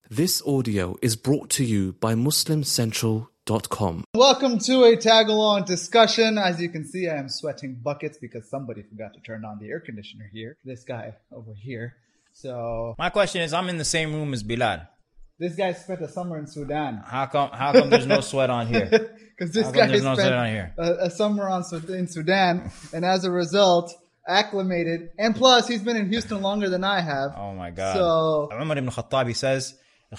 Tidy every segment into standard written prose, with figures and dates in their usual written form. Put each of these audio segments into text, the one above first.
This audio is brought to you by MuslimCentral.com. Welcome to a tag-along discussion. As you can see, I am sweating buckets because somebody forgot to turn on the air conditioner here. This guy over here. So my question is, I'm in the same room as Bilal. This guy spent a summer in Sudan. How come there's no sweat on here? Because this guy spent a summer in Sudan, and as a result, acclimated. And plus, he's been in Houston longer than I have. Oh my God. So Umar ibn Khattab says,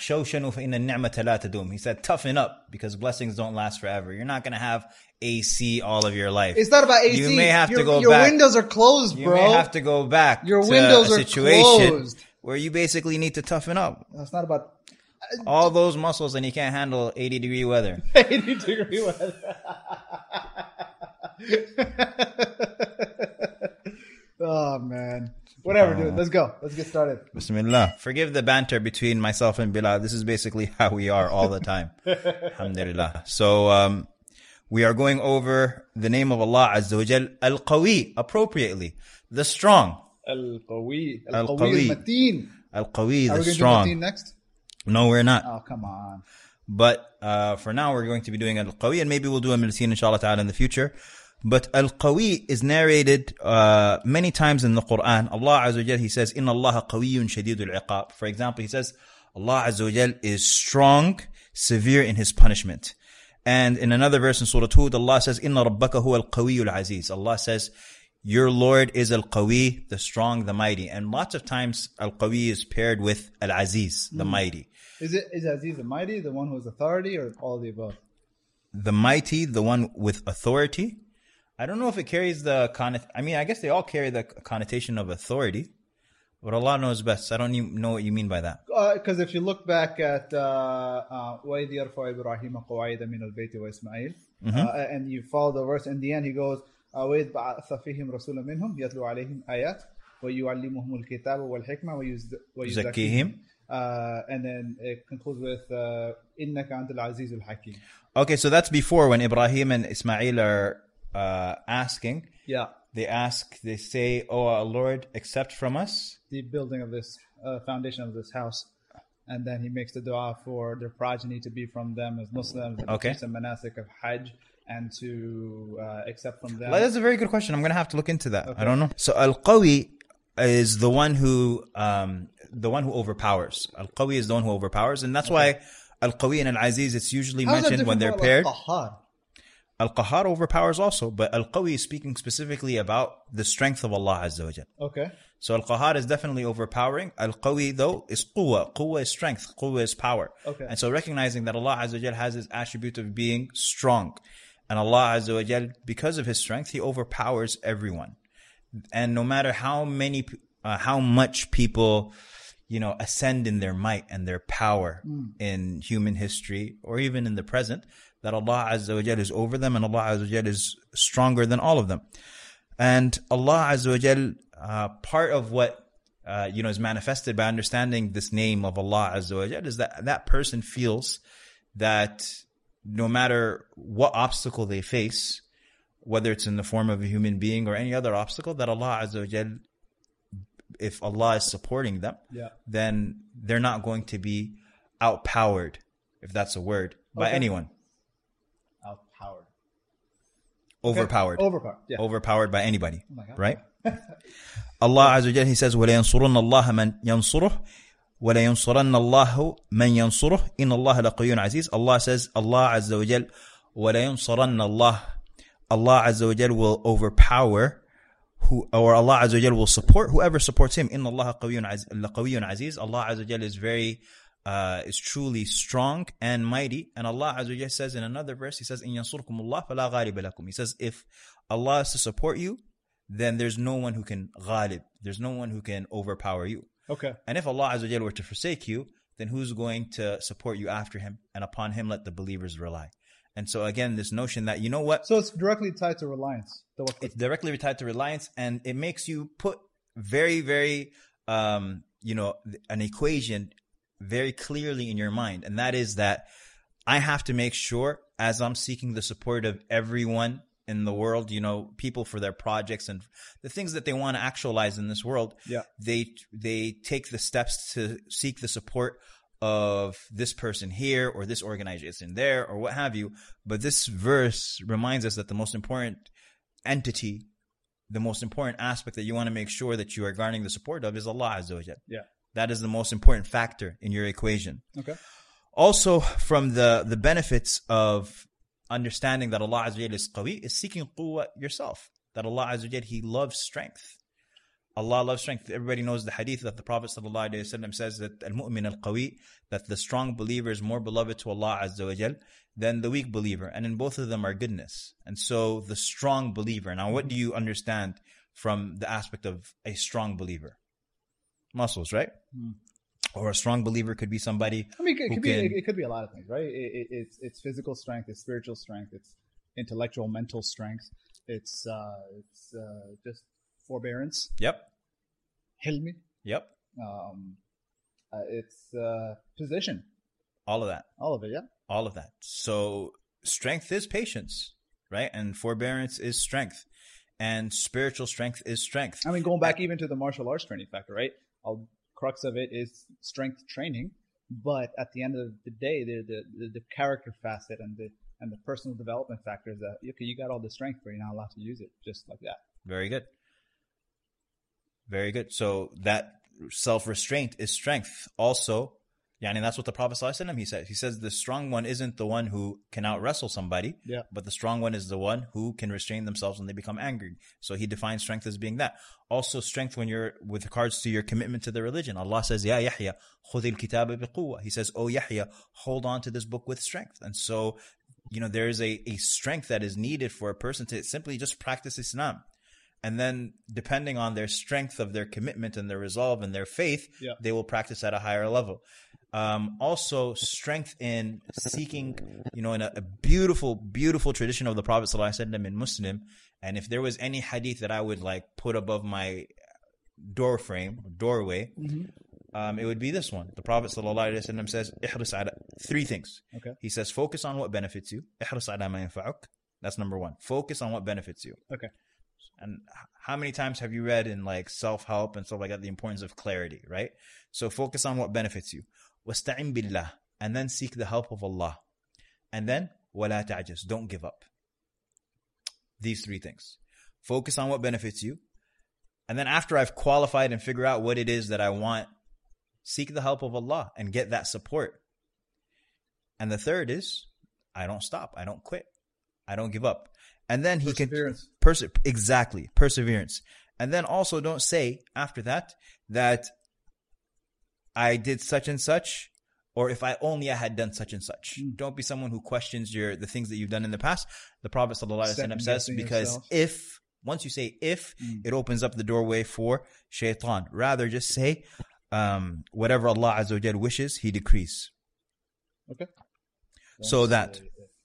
he said, toughen up because blessings don't last forever. You're not going to have AC all of your life. It's not about AC. You may have to go your back. Your windows are closed, bro. You may have to go back your to windows a situation are closed. Where you basically need to toughen up. That's not about all those muscles, and you can't handle 80-degree weather. 80-degree weather. Oh, man. Whatever, dude. Let's go. Let's get started. Bismillah. Forgive the banter between myself and Bilal. This is basically how we are all the time. Alhamdulillah. So, we are going over the name of Allah Azza wa Jal, Al-Qawi, appropriately. The strong. Al-Qawi. Al-Qawi. Al-Mateen. Al-Qawi, the strong. Are we going to do Mateen next? No, we're not. Oh, come on. But for now, we're going to be doing Al-Qawi, and maybe we'll do Al-Mateen, inshallah ta'ala, in the future. But Al-Qawi is narrated many times in the Quran. Allah Azza wa Jal, He says, Inna Allah qawiyyun shadidul iqab. For example, He says, Allah Azza wa Jal is strong, severe in His punishment. And in another verse in Surah Hud, Allah says, Inna rabbaka huwa al-qawiyyul aziz. Allah says, your Lord is Al-Qawi, the strong, the mighty. And lots of times, Al-Qawi is paired with Al-Aziz, the mighty. Is Aziz the mighty, the one who has authority, or all of the above? The mighty, the one with authority. I don't know if it carries the I guess they all carry the connotation of authority, but Allah knows best. I don't even know what you mean by that. Because if you look back at وَإِذْ يَرْفَعُ إِبْرَاهِيمَ قَوَاعِدَ مِنَ الْبَيْتِ وَإِسْمَعِيلَ, and you follow the verse, in the end he goes, وَإِذْ بَعَثَ فِيهِمْ رَسُولًا مِنْهُمْ يَتْلُو عَلَيْهِمْ آيَاتٍ وَيُعَلِّمُهُمُ الْكِتَابَ وَالْحِكْمَةَ وَيُزَكِّيهِمْ. And then it concludes with إِنَّكَ أَنْتَ الْعَزِيزُ الْحَكِيمُ. Okay, so that's before when Ibrahim and Ismail are asking. Yeah. They say, oh Lord, accept from us the building of this foundation of this house. And then he makes the dua for their progeny to be from them as Muslims, and okay, some manasik of Hajj, and to accept from them. That's a very good question. I'm going to have to look into that. Okay. I don't know. So Al-Qawi is the one who overpowers. Al-Qawi is the one who overpowers, and that's why Al-Qawi and Al-Aziz, it's usually mentioned when they're paired. Al-Qahhar overpowers also, but Al-Qawi is speaking specifically about the strength of Allah Azza wa Jal. Okay. So Al-Qahhar is definitely overpowering. Al-Qawi though is quwwah. Quwwah is strength. Quwwah is power. Okay. And so recognizing that Allah Azza wa Jal has His attribute of being strong. And Allah Azza wa Jal, because of His strength, He overpowers everyone. And no matter how much people, ascend in their might and their power in human history, or even in the present, that Allah Azza wa Jal is over them, and Allah Azza wa Jal is stronger than all of them. And Allah Azza wa Jal, part of what is manifested by understanding this name of Allah Azza wa Jal is that person feels that no matter what obstacle they face, whether it's in the form of a human being or any other obstacle, that Allah Azza wa Jal, if Allah is supporting them, then they're not going to be outpowered, if that's a word, by anyone. Overpowered. Yeah. Overpowered by anybody. Right? Allah Azza wa Jal, He says, وَلَيَنْصُرُنَّ اللَّهَ مَنْ يَنْصُرُهُ وَلَيَنْصُرَنَّ اللَّهُ مَنْ يَنْصُرُهُ إِنَّ اللَّهَ لَقَوِيٌّ عَزِيزٌ. Allah says, Allah Azza wa Jal, وَلَيَنْصُرَنَّ اللَّهُ. Allah Azza wa Jal will overpower Allah Azza wa Jal will support whoever supports Him. إِنَّ اللَّهَ لَقَوِيٌّ عَزِيزٌ. Allah Azza wa Jal is truly strong and mighty. And Allah Azza wa Jal says in another verse, He says, إِن يَنْصُرْكُمُ اللَّهُ فَلَا غَالِبَ لَكُمْ. He says, if Allah is to support you, then there's no one who can ghalib. There's no one who can overpower you. Okay. And if Allah Azza wa Jal were to forsake you, then who's going to support you after Him? And upon Him let the believers rely. And so again, this notion that, you know what? So it's directly tied to reliance. It's directly tied to reliance, and it makes you put very, very, an equation very clearly in your mind. And that is that I have to make sure, as I'm seeking the support of everyone in the world, people for their projects and the things that they want to actualize in this world, they take the steps to seek the support of this person here or this organization there or what have you. But this verse reminds us that the most important entity, the most important aspect that you want to make sure that you are garnering the support of is Allah Azza wa Jal. Yeah. That is the most important factor in your equation. Okay. Also, from the benefits of understanding that Allah Azza wa Jal is qawi is seeking quwwah yourself. That Allah Azza wa Jal, He loves strength. Allah loves strength. Everybody knows the hadith that the Prophet ﷺ says that al-mu'min al-qawi, that the strong believer is more beloved to Allah Azza wa Jal than the weak believer. And in both of them are goodness. And so the strong believer. Now, what do you understand from the aspect of a strong believer? Muscles, right? Or a strong believer could be somebody. I mean, it could be a lot of things, right? It's physical strength, it's spiritual strength, it's intellectual, mental strength, it's just forbearance. Yep. Hilmi. Yep. It's position. All of that. All of it, yeah. All of that. So strength is patience, right? And forbearance is strength. And spiritual strength is strength. I mean, going back even to the martial arts training factor, right? Crux of it is strength training, but at the end of the day, the character facet and the personal development factor is that okay, you got all the strength, but you're not allowed to use it just like that. Very good. Very good. So that self-restraint is strength. Also, and that's what the Prophet ﷺ, he said. He says the strong one isn't the one who can out-wrestle somebody, but the strong one is the one who can restrain themselves when they become angry. So he defines strength as being that. Also strength when you're, with regards to your commitment to the religion. Allah says, Ya Yahya, khudh al-kitaba biquwwa. He says, oh Yahya, hold on to this book with strength. And so, there is a strength that is needed for a person to simply just practice Islam. And then depending on their strength of their commitment and their resolve and their faith, they will practice at a higher level. Also strength in seeking, in a beautiful, beautiful tradition of the Prophet ﷺ in Muslim. And if there was any hadith that I would put above my doorway, it would be this one. The Prophet ﷺ says, "Ihris ala," 3 things. Okay. He says, focus on what benefits you. "Ihris ala ma yanfa'uk." That's number 1. Focus on what benefits you. Okay. And how many times have you read in self-help and stuff like that, the importance of clarity, right? So focus on what benefits you. وَاسْتَعِنْ بِاللَّهِ. And then seek the help of Allah. And then, وَلَا تَعْجَزْ. Don't give up. These 3 things. Focus on what benefits you. And then after I've qualified and figured out what it is that I want, seek the help of Allah and get that support. And the third is, I don't stop. I don't quit. I don't give up. And then he can exactly perseverance. And then also don't say after that I did such and such, or if I had done such and such. Don't be someone who questions the things that you've done in the past. The Prophet ﷺ says, because once you say if, it opens up the doorway for shaitan. Rather just say whatever Allah Azza wa Jal wishes, He decrees. Okay. So that.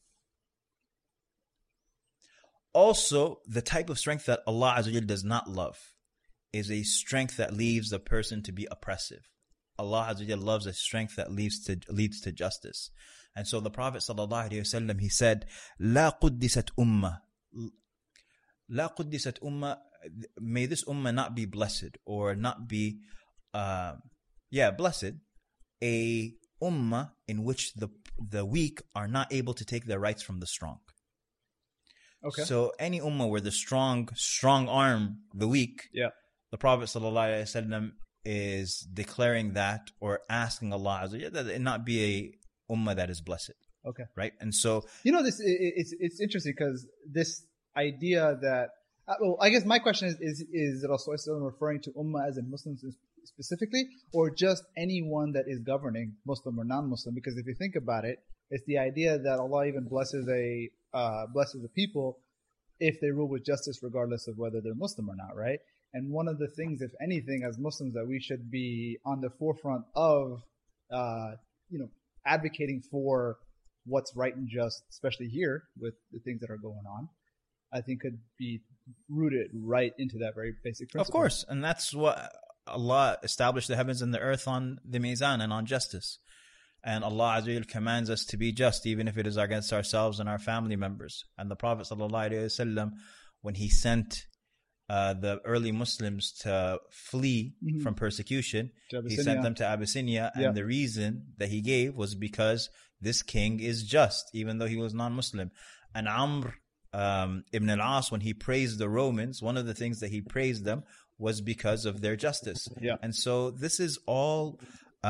Also, the type of strength that Allah Azza wa Jal does not love is a strength that leaves the person to be oppressive. Allah Azza wa Jal loves a strength that leads to justice. And so the Prophet sallallahu alaihi wasallam, he said, "La quddisat ummah, la quddisat ummah." May this ummah not be blessed or not be, blessed. A ummah in which the weak are not able to take their rights from the strong. Okay. So any ummah where the strong arm the weak, the Prophet ﷺ is declaring that or asking Allah Azza wa Jalla that it not be a ummah that is blessed. Okay. Right? And so this it's interesting because this idea that I guess my question is Rasulullah referring to ummah as in Muslims specifically, or just anyone that is governing, Muslim or non-Muslim? Because if you think about it, it's the idea that Allah even blesses the people if they rule with justice, regardless of whether they're Muslim or not, right? And one of the things, if anything, as Muslims that we should be on the forefront of, advocating for what's right and just, especially here with the things that are going on, I think could be rooted right into that very basic principle. Of course, and that's what Allah established the heavens and the earth on the mizan and on justice. And Allah Azza wa Jal commands us to be just, even if it is against ourselves and our family members. And the Prophet ﷺ, when he sent the early Muslims to flee from persecution, To he Abyssinia. sent them to Abyssinia, and Yeah. the reason that he gave was because this king is just, even though he was non-Muslim. And Amr ibn al-As, when he praised the Romans, one of the things that he praised them was because of their justice. Yeah. And so this is all...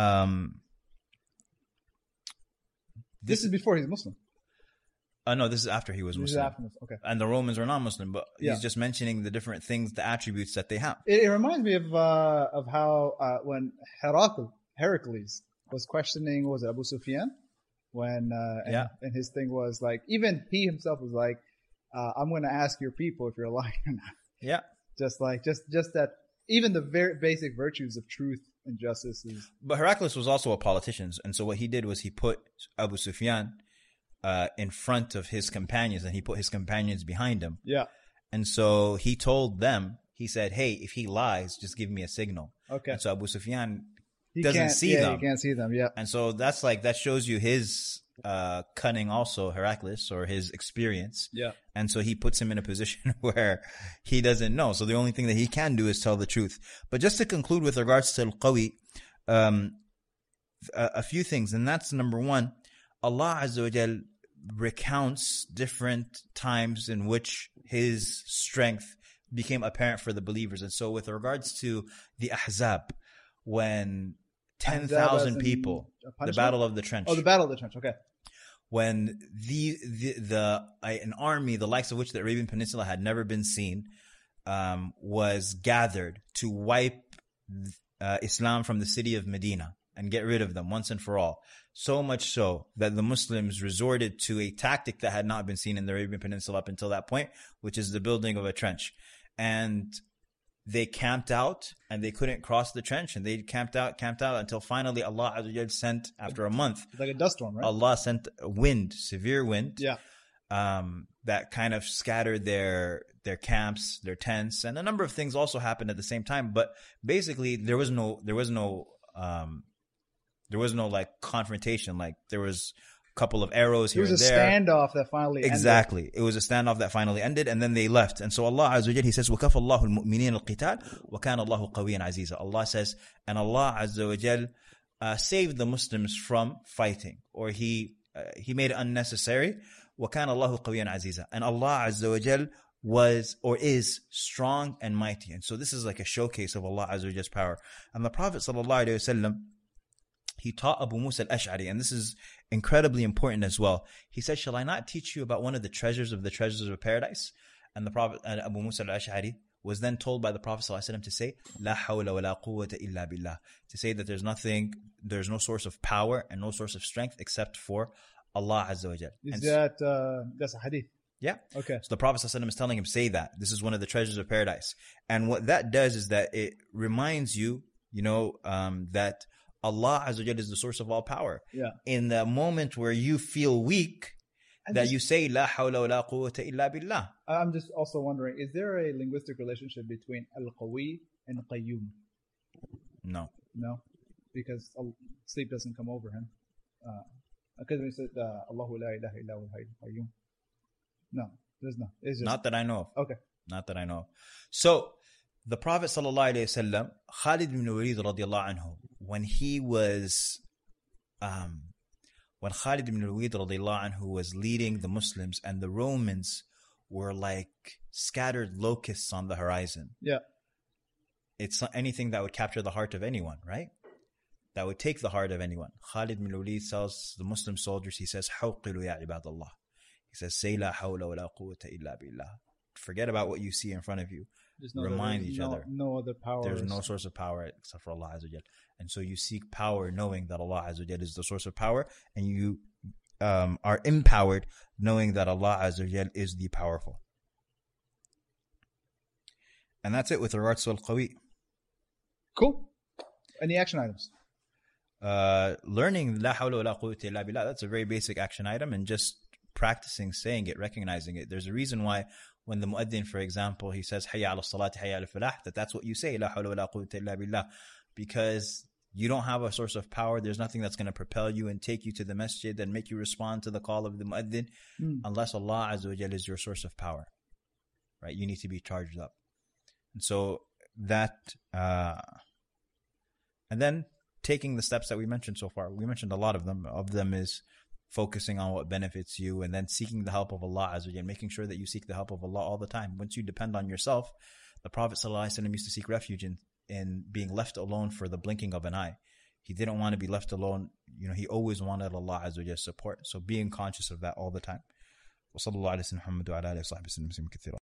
This is before he's Muslim. no, this is after he was This is Muslim. after Muslim. Okay. And the Romans were non-Muslim, but Yeah. he's just mentioning the different things, the attributes that they have. It reminds me of how when Heracles was questioning, was it Abu Sufyan? When and his thing was like, even he himself was like, I'm going to ask your people if you're lying or not. Yeah. Just that, even the very basic virtues of truth and justice is. But Heraclius was also a politician, and so what he did was he put Abu Sufyan in front of his companions, and he put his companions behind him. Yeah. And so he told them, he said, hey, if he lies, just give me a signal. Okay. And so Abu Sufyan He doesn't can't- see yeah, them. He can't see them. Yeah. And so that's like, that shows you his cunning also, Heraclius, or his experience. Yeah. And so he puts him in a position where he doesn't know. So the only thing that he can do is tell the truth. But just to conclude with regards to Al-Qawi, a few things. And that's number one, Allah Azza wa Jal recounts different times in which his strength became apparent for the believers. And so with regards to the Ahzab, when 10,000 Ahzab as in people, the punishment? Battle of the Trench. Oh, the Battle of the Trench. Okay. When an army the likes of which the Arabian Peninsula had never been seen was gathered to wipe Islam from the city of Medina and get rid of them once and for all. So much so that the Muslims resorted to a tactic that had not been seen in the Arabian Peninsula up until that point, which is the building of a trench. And they camped out and they couldn't cross the trench, and they camped out until finally Allah Azza wa Jal sent, after a month, It's like a dust storm, right? Allah sent a wind, severe wind, Yeah. that kind of scattered their camps, their tents, and a number of things also happened at the same time. But basically, there was no like confrontation. Like there was a couple of arrows It here was and a there. standoff that finally ended. Exactly. It was a standoff that finally ended, and then they left. And so Allah Azza wa Jal, He says, وَكَفَ اللَّهُ الْمُؤْمِنِينَ الْقِتَالِ وَكَانَ اللَّهُ قَوِيًّا عَزِيزًا. Allah says, and Allah Azza wa Jal saved the Muslims from fighting, or He made it unnecessary. وَكَانَ اللَّهُ قَوِيًّا عَزِيزًا. And Allah Azza wa Jal was or is strong and mighty. And so this is like a showcase of Allah Azza wa Jal's power. And the Prophet sallallahu alaihi wasallam, he taught Abu Musa al-Ash'ari, and this is incredibly important as well. He said, shall I not teach you about one of the treasures of paradise? And the Prophet, Abu Musa al-Ash'ari, was then told by the Prophet ﷺ to say, La hawla wa la quwwata illa billah. To say that there's no source of power and no source of strength except for Allah Azza wa Jal. Is And that's a hadith? yeah. Okay. So the Prophet ﷺ is telling him, say that. This is one of the treasures of paradise. And what that does is that it reminds you, that Allah Azza wa Jal is the source of all power. Yeah. In the moment where you feel weak, you say, La hawla wa la quwwata illa billah. I'm just also wondering, is there a linguistic relationship between al-qawi and qayyum? No. No, because sleep doesn't come over him. Because we said, Allahu la ilaha illa huwal hayyul qayyum. No, there's no. It's just Not that I know of. okay. Not that I know of. So, the Prophet sallallahu alaihi wasallam, Khalid ibn Walid radiallahu anhu, when Khalid ibn Walid radiallahu anhu was leading the Muslims, and the Romans were like scattered locusts on the horizon. Yeah. It's not anything that would capture the heart of anyone, right? That would take the heart of anyone. Khalid ibn Walid tells the Muslim soldiers, he says, حَوْقِلُوا يَا عِبَادَ اللَّهِ. He says, say la hawla wa la quwwata illa billah. Forget about what you see in front of you. Just know that Remind there's each no, other. No other power. There's no source of power except for Allah Azza wa Jal. And so you seek power knowing that Allah Azza wa Jal is the source of power, and you are empowered knowing that Allah Azza wa Jal is the powerful. And that's it with regards to Al-Qawi. Cool. Any action items? Learning La hawla wa la quwwata illa billah, that's a very basic action item, and just practicing saying it, recognizing it. There's a reason why when the muaddin, for example, he says hayya ala salati, hayya ala falah, that's what you say, La hawla wa la quwwata illa billah, because you don't have a source of power. There's nothing that's going to propel you and take you to the masjid and make you respond to the call of the muaddin unless Allah Azza wa Jalla is your source of power, right? You need to be charged up. And so that, and then taking the steps that we mentioned so far. We mentioned a lot of them. Of them is focusing on what benefits you, and then seeking the help of Allah Azza wa Jal, making sure that you seek the help of Allah all the time. Once you depend on yourself, the Prophet ﷺ used to seek refuge in being left alone for the blinking of an eye. He didn't want to be left alone. He always wanted Allah Azza wa Jal's support. So being conscious of that all the time. وصلى الله على سيدنا محمد وعلى آله وصحبه وسلم كثيرا.